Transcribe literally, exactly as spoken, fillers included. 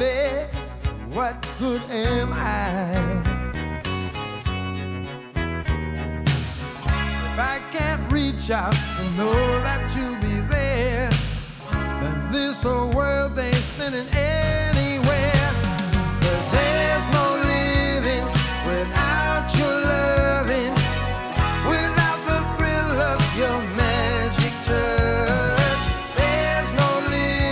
baby, what good am I? If I can't reach out and know that you'll be there, then this whole world ain't spinning air.